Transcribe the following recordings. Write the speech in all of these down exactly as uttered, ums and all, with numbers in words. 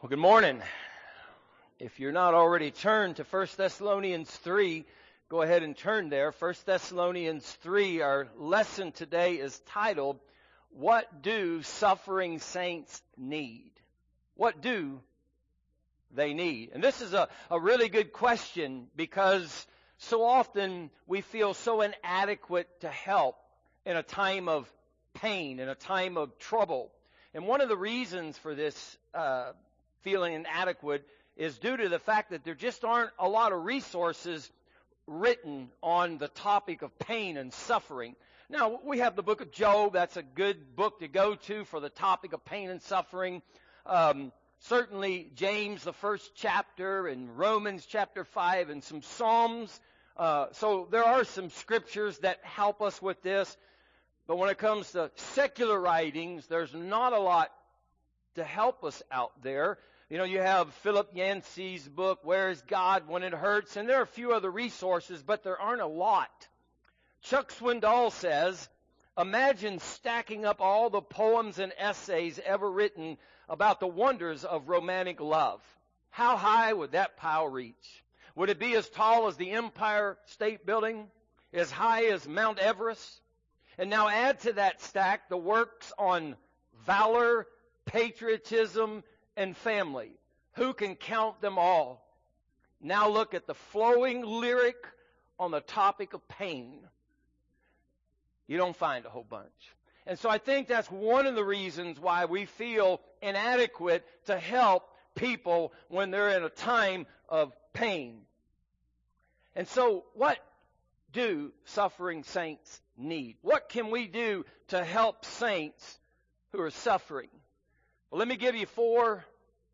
Well, good morning. If you're not already turned to First Thessalonians three, go ahead and turn there. First Thessalonians three, our lesson today is titled, What Do Suffering Saints Need? What do they need? And this is a, a really good question because so often we feel so inadequate to help in a time of pain, in a time of trouble. And one of the reasons for this uh feeling inadequate is due to the fact that there just aren't a lot of resources written on the topic of pain and suffering. Now, we have the book of Job. That's a good book to go to for the topic of pain and suffering. Um, certainly, James, the first chapter, and Romans chapter five, and some Psalms. Uh, so there are some scriptures that help us with this. But when it comes to secular writings, there's not a lot to help us out there. You know, you have Philip Yancey's book, Where is God When It Hurts? And there are a few other resources, but there aren't a lot. Chuck Swindoll says, imagine stacking up all the poems and essays ever written about the wonders of romantic love. How high would that pile reach? Would it be as tall as the Empire State Building? As high as Mount Everest? And now add to that stack the works on valor, patriotism, and family. Who can count them all? Now look at the flowing lyric on the topic of pain. You don't find a whole bunch. And so I think that's one of the reasons why we feel inadequate to help people when they're in a time of pain. And so what do suffering saints need? What can we do to help saints who are suffering? Well, let me give you four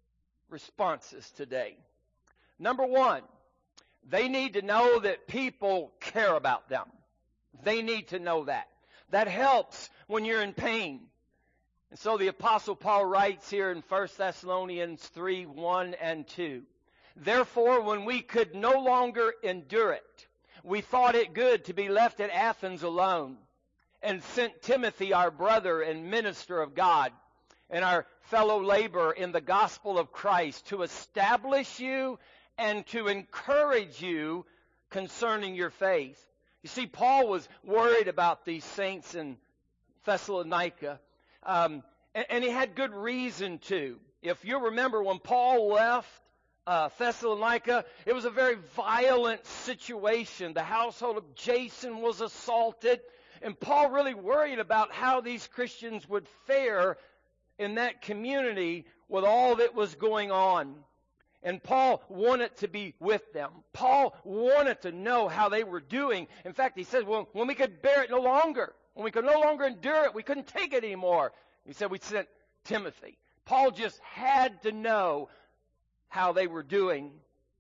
responses today. Number one, they need to know that people care about them. They need to know that. That helps when you're in pain. And so the Apostle Paul writes here in First Thessalonians three, one and two. Therefore, when we could no longer endure it, we thought it good to be left at Athens alone, and sent Timothy, our brother and minister of God, and our fellow laborer in the gospel of Christ, to establish you and to encourage you concerning your faith. You see, Paul was worried about these saints in Thessalonica, um, and, and he had good reason to. If you remember, when Paul left uh, Thessalonica, it was a very violent situation. The household of Jason was assaulted, and Paul really worried about how these Christians would fare in that community with all that was going on. And Paul wanted to be with them. Paul wanted to know how they were doing. In fact, he said, well, when we could bear it no longer, when we could no longer endure it, we couldn't take it anymore. He said, we sent Timothy. Paul just had to know how they were doing.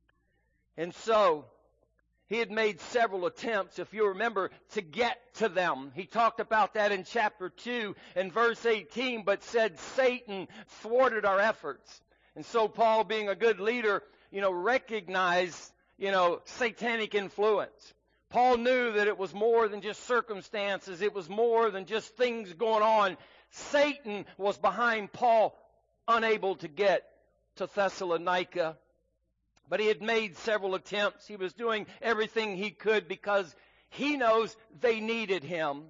And so he had made several attempts, if you remember, to get to them. He talked about that in chapter two and verse eighteen, but said Satan thwarted our efforts. And so Paul, being a good leader, you know, recognized, you know, satanic influence. Paul knew that it was more than just circumstances. It was more than just things going on. Satan was behind Paul, unable to get to Thessalonica. But he had made several attempts. He was doing everything he could because he knows they needed him.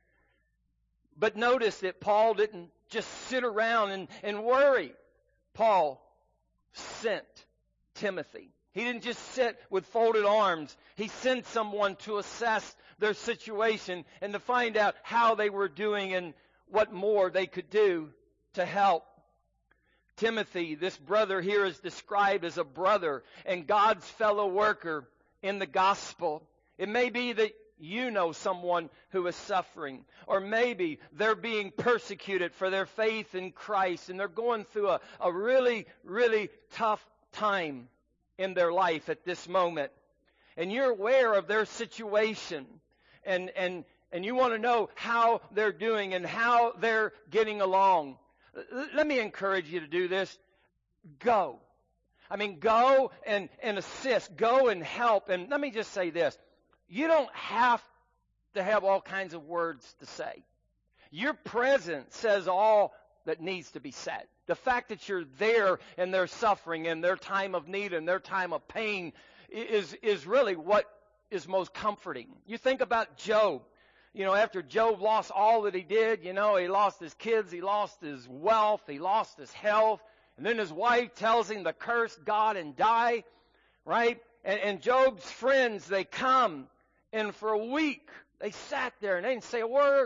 But notice that Paul didn't just sit around and, and worry. Paul sent Timothy. He didn't just sit with folded arms. He sent someone to assess their situation and to find out how they were doing and what more they could do to help. Timothy, this brother here, is described as a brother and God's fellow worker in the gospel. It may be that you know someone who is suffering, or maybe they're being persecuted for their faith in Christ, and they're going through a, a really, really tough time in their life at this moment. And you're aware of their situation, and, and, and you want to know how they're doing and how they're getting along. Let me encourage you to do this. Go. I mean, go and, and assist. Go and help. And let me just say this. You don't have to have all kinds of words to say. Your presence says all that needs to be said, The fact that you're there in their suffering, in their time of need, in their time of pain is, is really what is most comforting. You think about Job. You know, after Job lost all that he did, you know, he lost his kids, he lost his wealth, he lost his health. And then his wife tells him to curse God and die, right? And, and Job's friends, they come, and for a week, they sat there and they didn't say a word.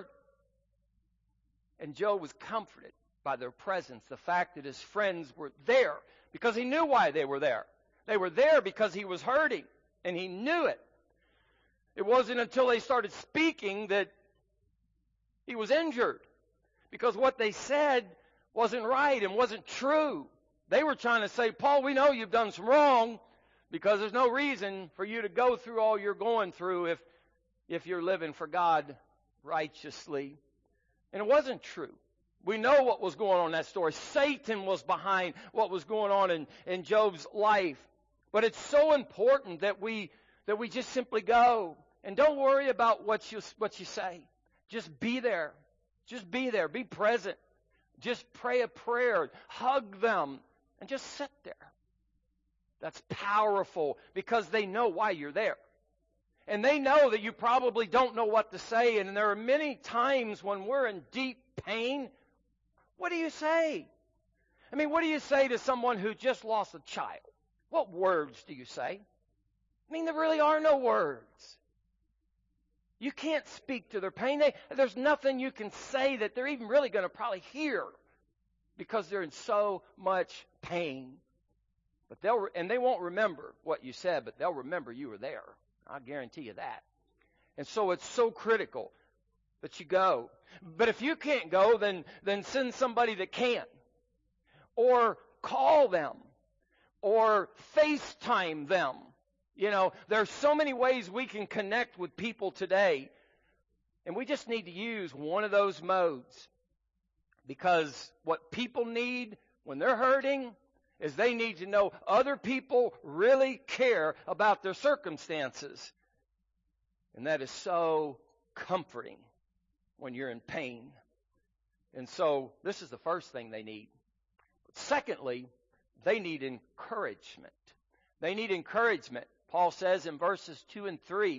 And Job was comforted by their presence, the fact that his friends were there, because he knew why they were there. They were there because he was hurting, and he knew it. It wasn't until they started speaking that he was injured, because what they said wasn't right and wasn't true. They were trying to say, Paul, we know you've done some wrong, because there's no reason for you to go through all you're going through if, if you're living for God righteously. And it wasn't true. We know what was going on in that story. Satan was behind what was going on in, in Job's life. But it's so important that we that we just simply go. And don't worry about what you what you say. Just be there. Just be there. Be present. Just pray a prayer. Hug them. And just sit there. That's powerful, because they know why you're there. And they know that you probably don't know what to say. And there are many times when we're in deep pain. What do you say? I mean, what do you say to someone who just lost a child? What words do you say? I mean, there really are no words. You can't speak to their pain. They, there's nothing you can say that they're even really going to probably hear, because they're in so much pain. But they'll, and they won't remember what you said, but they'll remember you were there. I guarantee you that. And so it's so critical that you go. But if you can't go, then, then send somebody that can. Or call them. Or FaceTime them. You know, there's so many ways we can connect with people today. And we just need to use one of those modes. Because what people need when they're hurting is they need to know other people really care about their circumstances. And that is so comforting when you're in pain. And so this is the first thing they need. But secondly, they need encouragement. They need encouragement. Paul says in verses two and three,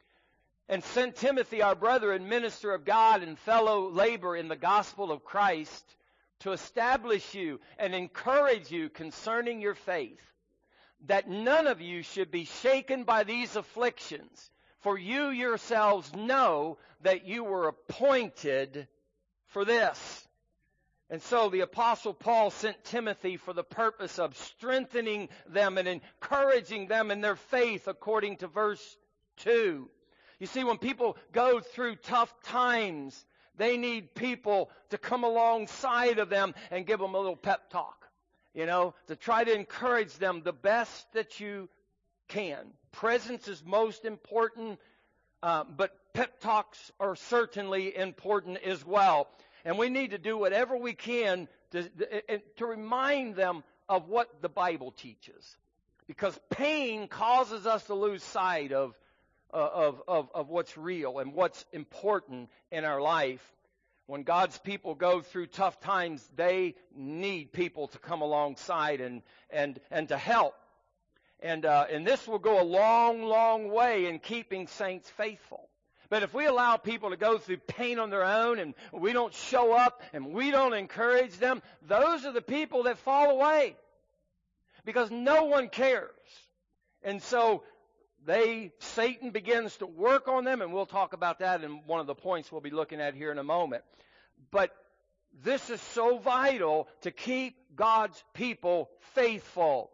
and send Timothy, our brother and minister of God and fellow laborer in the gospel of Christ, to establish you and encourage you concerning your faith, that none of you should be shaken by these afflictions. For you yourselves know that you were appointed for this. And so the Apostle Paul sent Timothy for the purpose of strengthening them and encouraging them in their faith, according to verse two. You see, when people go through tough times, they need people to come alongside of them and give them a little pep talk, you know, to try to encourage them the best that you can. Presence is most important, uh, but pep talks are certainly important as well. And we need to do whatever we can to, to remind them of what the Bible teaches. Because pain causes us to lose sight of Of, of, of what's real and what's important in our life. When God's people go through tough times, they need people to come alongside and and and to help. And uh, and this will go a long, long way in keeping saints faithful. But if we allow people to go through pain on their own and we don't show up and we don't encourage them, those are the people that fall away. Because no one cares. And so They, Satan begins to work on them, and we'll talk about that in one of the points we'll be looking at here in a moment. But this is so vital to keep God's people faithful.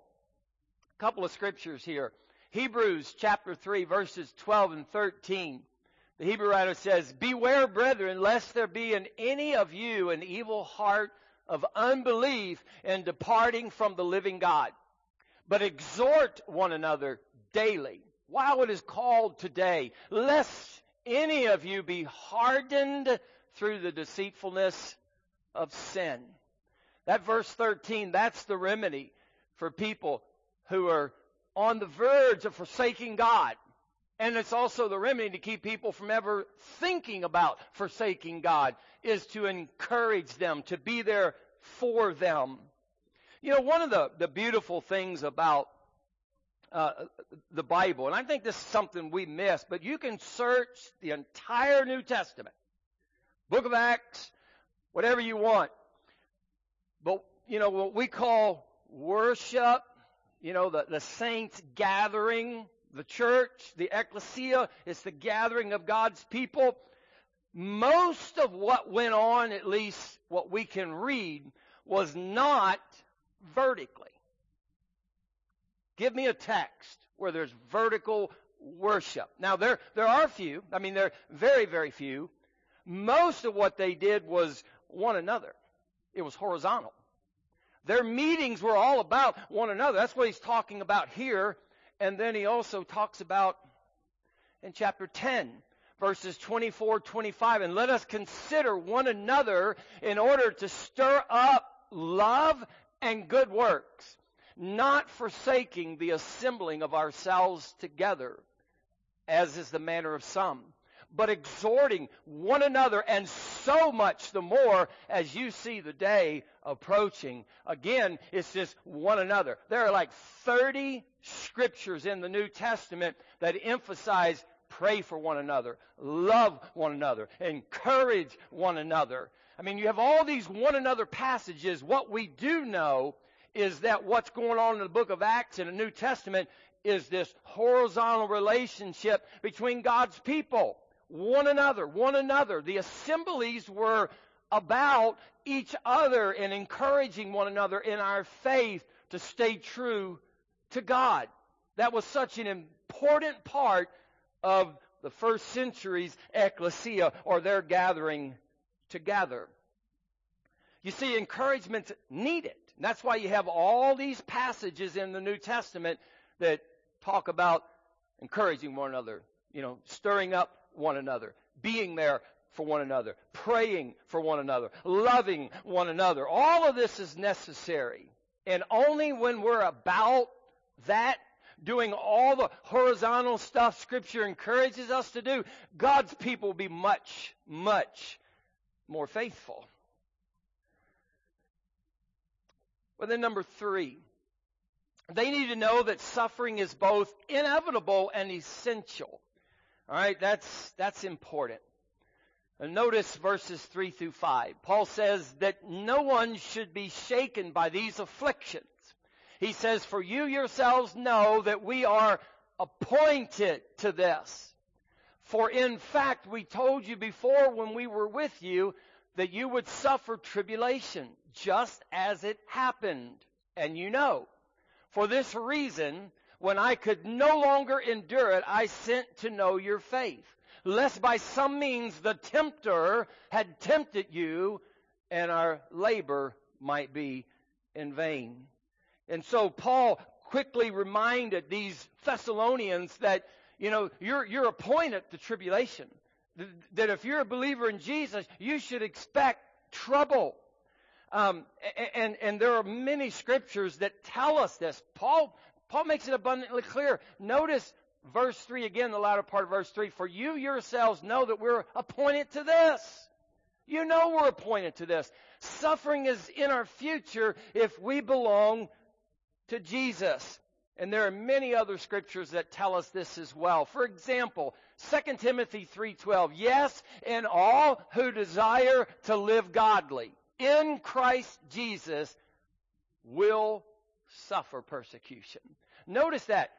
A couple of scriptures here. Hebrews chapter three, verses twelve and thirteen. The Hebrew writer says, beware, brethren, lest there be in any of you an evil heart of unbelief in departing from the living God. But exhort one another daily, while it is called today, lest any of you be hardened through the deceitfulness of sin. That verse thirteen, that's the remedy for people who are on the verge of forsaking God. And it's also the remedy to keep people from ever thinking about forsaking God, is to encourage them, to be there for them. You know, one of the, the beautiful things about uh, the Bible, and I think this is something we miss, but you can search the entire New Testament, Book of Acts, whatever you want. But, you know, what we call worship, you know, the, the saints gathering, the church, the ecclesia, it's the gathering of God's people. Most of what went on, at least what we can read, was not vertically. Give me a text where there's vertical worship. Now, there, there are a few. I mean, there are very, very few. Most of what they did was one another. It was horizontal. Their meetings were all about one another. That's what he's talking about here. And then he also talks about in chapter ten, verses twenty-four, twenty-five. And let us consider one another in order to stir up love and good works, not forsaking the assembling of ourselves together, as is the manner of some, but exhorting one another, and so much the more as you see the day approaching. Again, it's just one another. There are like thirty scriptures in the New Testament that emphasize pray for one another, love one another, encourage one another. I mean, you have all these one another passages. What we do know is that what's going on in the book of Acts in the New Testament is this horizontal relationship between God's people. One another, one another. The assemblies were about each other and encouraging one another in our faith to stay true to God. That was such an important part of the first century's ecclesia, or their gathering together. You see, encouragement's needed. And that's why you have all these passages in the New Testament that talk about encouraging one another, you know, stirring up one another, being there for one another, praying for one another, loving one another. All of this is necessary. And only when we're about that, doing all the horizontal stuff Scripture encourages us to do, God's people will be much, much more faithful. Well, then number three, they need to know that suffering is both inevitable and essential. All right, that's that's important. And notice verses three through five. Paul says that no one should be shaken by these afflictions. He says, for you yourselves know that we are appointed to this. For in fact, we told you before when we were with you that you would suffer tribulation, just as it happened. And you know, for this reason, when I could no longer endure it, I sent to know your faith, lest by some means the tempter had tempted you, and our labor might be in vain. And so Paul quickly reminded these Thessalonians that, you know, you're, you're appointed to tribulation. That if you're a believer in Jesus, you should expect trouble. Um, and, and there are many scriptures that tell us this. Paul, Paul makes it abundantly clear. Notice verse three again, the latter part of verse three. For you yourselves know that we're appointed to this. You know we're appointed to this. Suffering is in our future if we belong to Jesus. And there are many other scriptures that tell us this as well. For example, Second Timothy three twelve. Yes, and all who desire to live godly in Christ Jesus will suffer persecution. Notice that.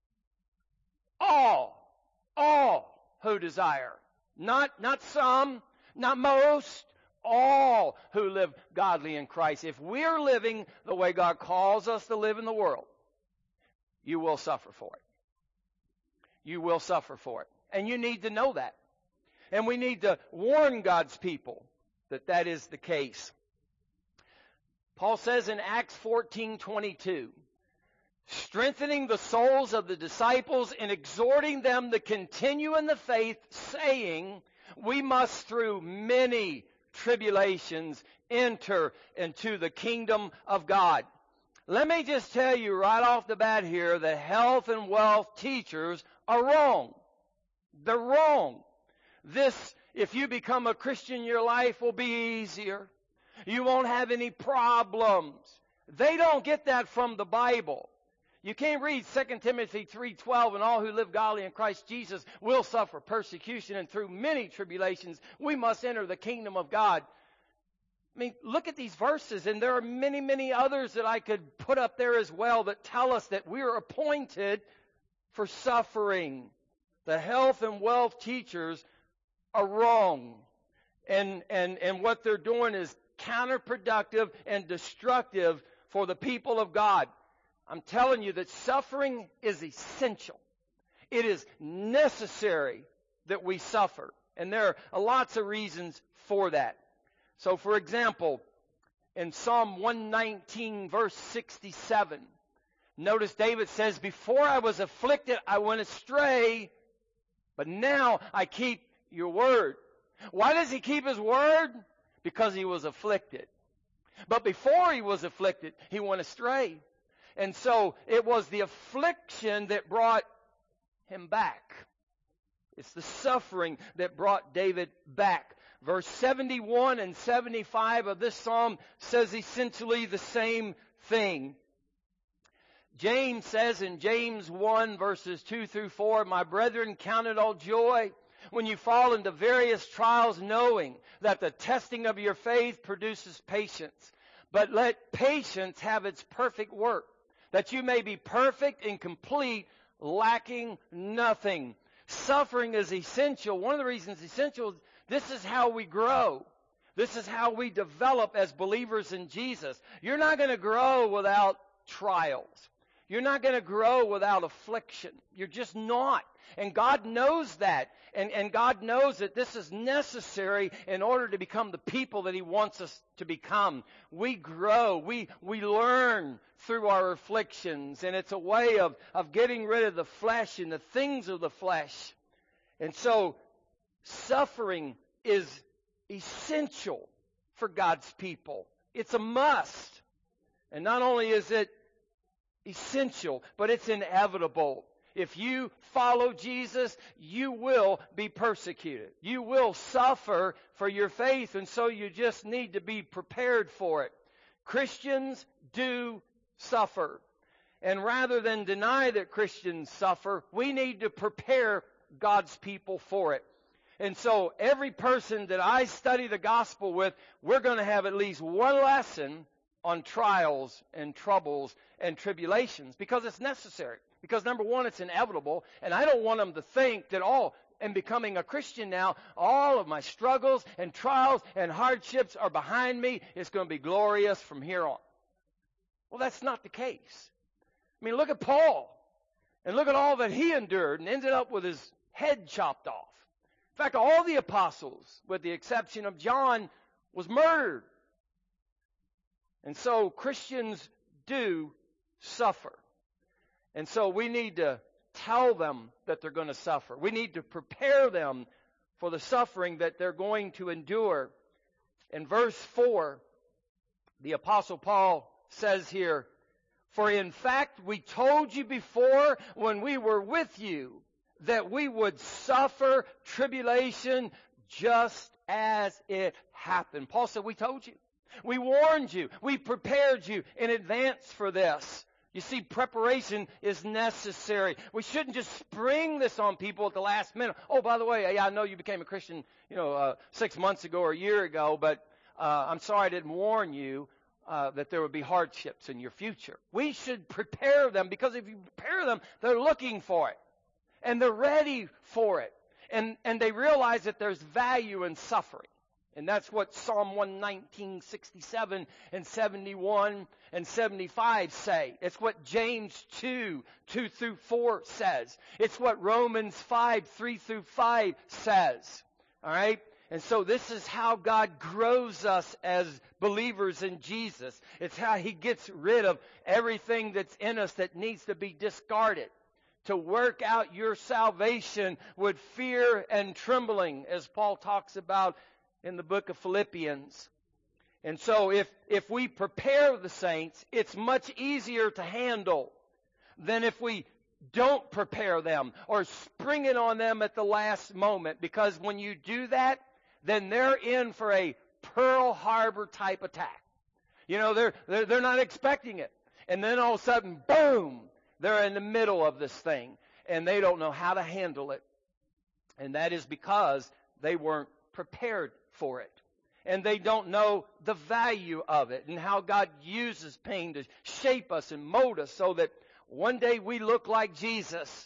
All, all who desire. Not, not some, not most, all who live godly in Christ. If we're living the way God calls us to live in the world, you will suffer for it. You will suffer for it. And you need to know that. And we need to warn God's people that that is the case. Paul says in Acts fourteen twenty-two, strengthening the souls of the disciples and exhorting them to continue in the faith, saying, we must through many tribulations enter into the kingdom of God. Let me just tell you right off the bat here, the health and wealth teachers are wrong. They're wrong. This, if you become a Christian, your life will be easier. You won't have any problems. They don't get that from the Bible. You can't read Second Timothy three twelve, and all who live godly in Christ Jesus will suffer persecution, and through many tribulations we must enter the kingdom of God. I mean, look at these verses, and there are many, many others that I could put up there as well that tell us that we are appointed for suffering. The health and wealth teachers are wrong, and, and, and what they're doing is counterproductive and destructive for the people of God. I'm telling you that suffering is essential. It is necessary that we suffer. And there are lots of reasons for that. So, for example, in Psalm one nineteen, verse sixty-seven, notice David says, "Before I was afflicted, I went astray, but now I keep your word." Why does he keep his word? Because he was afflicted. But before he was afflicted, he went astray. And so it was the affliction that brought him back. It's the suffering that brought David back. Verse seventy-one and seventy-five of this psalm says essentially the same thing. James says in James one, verses two through four, "My brethren, count it all joy when you fall into various trials, knowing that the testing of your faith produces patience. But let patience have its perfect work, that you may be perfect and complete, lacking nothing." Suffering is essential. One of the reasons it's essential is this is how we grow. This is how we develop as believers in Jesus. You're not going to grow without trials. You're not going to grow without affliction. You're just not. And God knows that. And, and God knows that this is necessary in order to become the people that He wants us to become. We grow. We, we learn through our afflictions. And it's a way of, of getting rid of the flesh and the things of the flesh. And so suffering is essential for God's people. It's a must. And not only is it essential, but it's inevitable. If you follow Jesus, you will be persecuted. You will suffer for your faith, and so you just need to be prepared for it. Christians do suffer. And rather than deny that Christians suffer, we need to prepare God's people for it. And so every person that I study the gospel with, we're going to have at least one lesson on trials and troubles and tribulations, because it's necessary. Because number one, it's inevitable, and I don't want them to think that, oh, in becoming a Christian now, all of my struggles and trials and hardships are behind me. It's going to be glorious from here on. Well, that's not the case. I mean, look at Paul, and look at all that he endured and ended up with his head chopped off. In fact, all the apostles, with the exception of John, was murdered. And so Christians do suffer. And so we need to tell them that they're going to suffer. We need to prepare them for the suffering that they're going to endure. In verse four, the Apostle Paul says here, "For in fact we told you before when we were with you that we would suffer tribulation just as it happened." Paul said, we told you. We warned you. We prepared you in advance for this. You see, preparation is necessary. We shouldn't just spring this on people at the last minute. Oh, by the way, yeah, I know you became a Christian, you know, uh, six months ago or a year ago, but uh, I'm sorry I didn't warn you uh, that there would be hardships in your future. We should prepare them, because if you prepare them, they're looking for it. And they're ready for it. And, and they realize that there's value in suffering. And that's what Psalm one nineteen, sixty-seven and seventy-one and seventy-five say. It's what James two, two through four says. It's what Romans five, three through five says. All right? And so this is how God grows us as believers in Jesus. It's how He gets rid of everything that's in us that needs to be discarded. To work out your salvation with fear and trembling, as Paul talks about in the book of Philippians. And so if, if we prepare the saints, it's much easier to handle than if we don't prepare them or spring it on them at the last moment. Because when you do that, then they're in for a Pearl Harbor type attack. You know, they're, they're, they're not expecting it. And then all of a sudden, boom, they're in the middle of this thing. And they don't know how to handle it. And that is because they weren't prepared for it. And they don't know the value of it and how God uses pain to shape us and mold us so that one day we look like Jesus.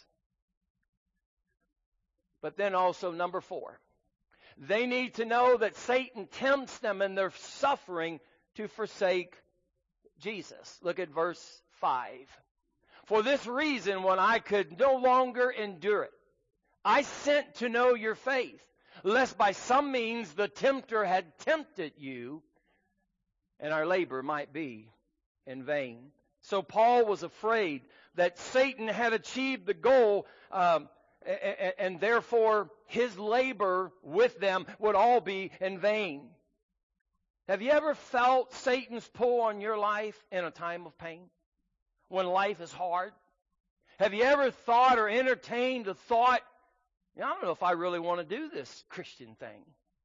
But then also number four, they need to know that Satan tempts them in their suffering to forsake Jesus. Look at verse five. For this reason, when I could no longer endure it, I sent to know your faith, lest by some means the tempter had tempted you, and our labor might be in vain. So Paul was afraid that Satan had achieved the goal, um, and, and therefore his labor with them would all be in vain. Have you ever felt Satan's pull on your life in a time of pain? When life is hard? Have you ever thought or entertained the thought, I don't know if I really want to do this Christian thing.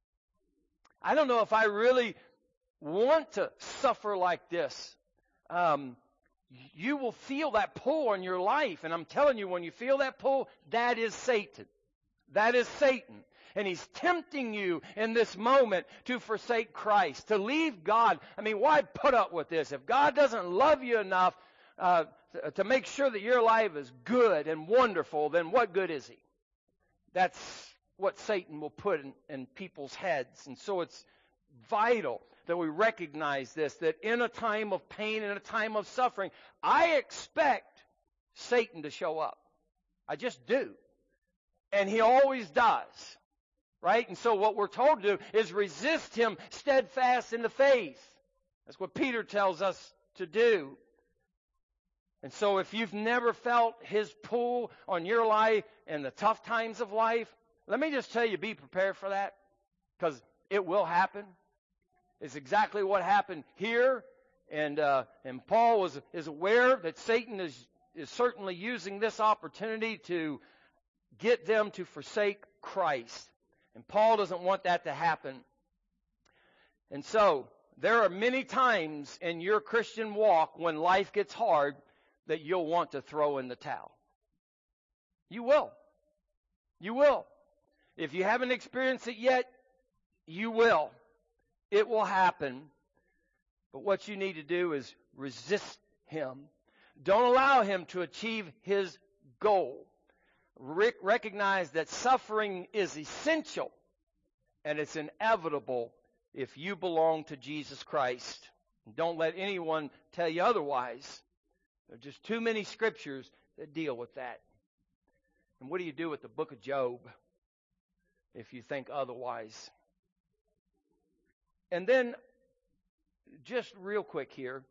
I don't know if I really want to suffer like this. Um, you will feel that pull on your life. And I'm telling you, when you feel that pull, that is Satan. That is Satan. And he's tempting you in this moment to forsake Christ, to leave God. I mean, why put up with this? If God doesn't love you enough uh, to make sure that your life is good and wonderful, then what good is he? That's what Satan will put in, in people's heads. And so it's vital that we recognize this, that in a time of pain, in a time of suffering, I expect Satan to show up. I just do. And he always does. Right? And so what we're told to do is resist him steadfast in the faith. That's what Peter tells us to do. And so if you've never felt his pull on your life in the tough times of life, let me just tell you, be prepared for that, because it will happen. It's exactly what happened here. And uh, and Paul was is aware that Satan is, is certainly using this opportunity to get them to forsake Christ. And Paul doesn't want that to happen. And so there are many times in your Christian walk when life gets hard that you'll want to throw in the towel. You will. You will. If you haven't experienced it yet, you will. It will happen. But what you need to do is resist him. Don't allow him to achieve his goal. Re- recognize that suffering is essential and it's inevitable if you belong to Jesus Christ. Don't let anyone tell you otherwise. There are just too many scriptures that deal with that. And what do you do with the book of Job if you think otherwise? And then, just real quick here,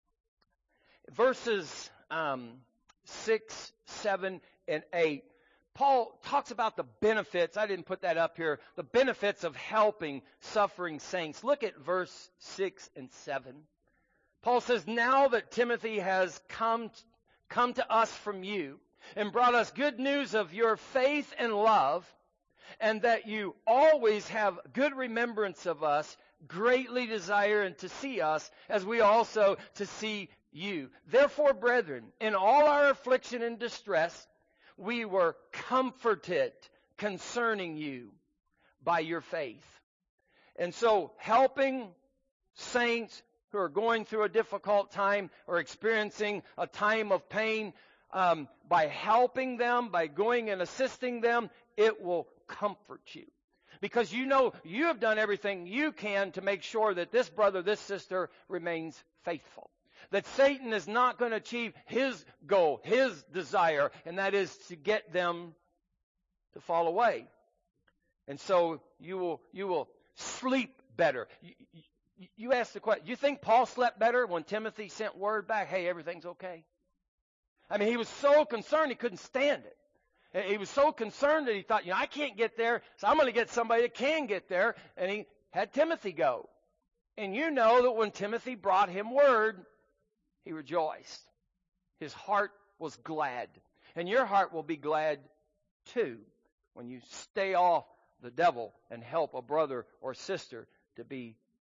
verses um, six, seven, and eight. Paul talks about the benefits. I didn't put that up here. The benefits of helping suffering saints. Look at verse six and seven. Paul says, now that Timothy has come, come to us from you and brought us good news of your faith and love, and that you always have good remembrance of us, greatly desire to see us, as we also to see you. Therefore, brethren, in all our affliction and distress, we were comforted concerning you by your faith. And so, helping saints who are going through a difficult time or experiencing a time of pain, um, by helping them, by going and assisting them, it will comfort you. Because you know you have done everything you can to make sure that this brother, this sister remains faithful. That Satan is not going to achieve his goal, his desire, and that is to get them to fall away. And so you will you will sleep better. You, you, you ask the question, you think Paul slept better when Timothy sent word back, hey, everything's okay? I mean, he was so concerned he couldn't stand it. He was so concerned that he thought, you know, I can't get there, so I'm going to get somebody that can get there. And he had Timothy go. And you know that when Timothy brought him word, he rejoiced. His heart was glad. And your heart will be glad too when you stay off the devil and help a brother or sister to be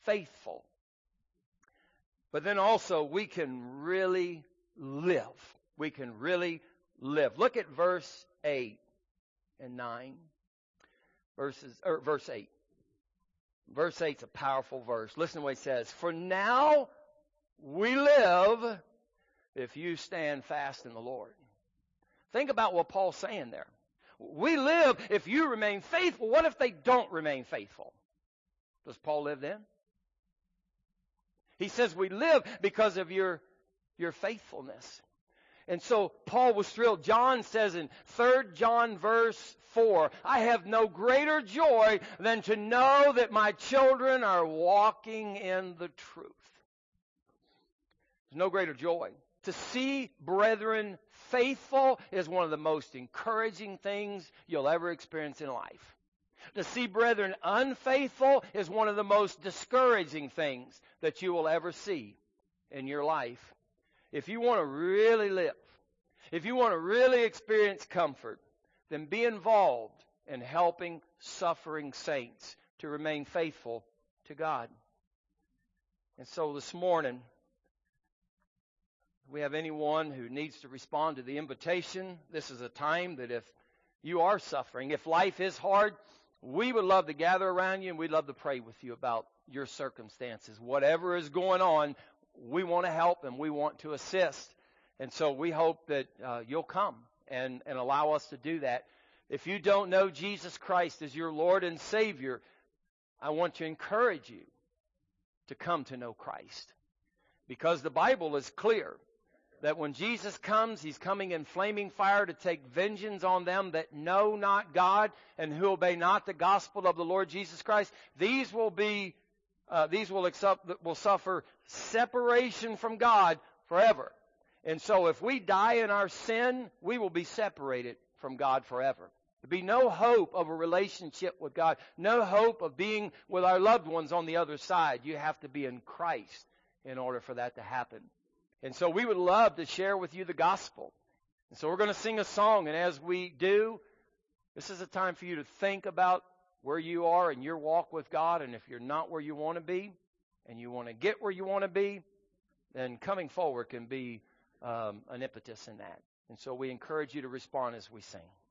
faithful. But then also we can really live. We can really live. Look at verse eight and nine. Verses, or verse eight. Verse eight is a powerful verse. Listen to what it says. For now we live if you stand fast in the Lord. Think about what Paul's saying there. We live if you remain faithful. What if they don't remain faithful? Does Paul live then? He says we live because of your, your faithfulness. And so Paul was thrilled. John says in Third John verse four, I have no greater joy than to know that my children are walking in the truth. There's no greater joy. To see brethren faithful is one of the most encouraging things you'll ever experience in life. To see brethren unfaithful is one of the most discouraging things that you will ever see in your life. If you want to really live, if you want to really experience comfort, then be involved in helping suffering saints to remain faithful to God. And so this morning, if we have anyone who needs to respond to the invitation, this is a time that if you are suffering, if life is hard, we would love to gather around you and we'd love to pray with you about your circumstances. Whatever is going on, we want to help and we want to assist. And so we hope that uh, you'll come and, and allow us to do that. If you don't know Jesus Christ as your Lord and Savior, I want to encourage you to come to know Christ. Because the Bible is clear that when Jesus comes, He's coming in flaming fire to take vengeance on them that know not God and who obey not the gospel of the Lord Jesus Christ. These will be, uh, these will accept, will suffer separation from God forever. And so if we die in our sin, we will be separated from God forever. There'll be no hope of a relationship with God, no hope of being with our loved ones on the other side. You have to be in Christ in order for that to happen. And so we would love to share with you the gospel. And so we're going to sing a song, and as we do, this is a time for you to think about where you are in your walk with God, and if you're not where you want to be, and you want to get where you want to be, then coming forward can be um, an impetus in that. And so we encourage you to respond as we sing.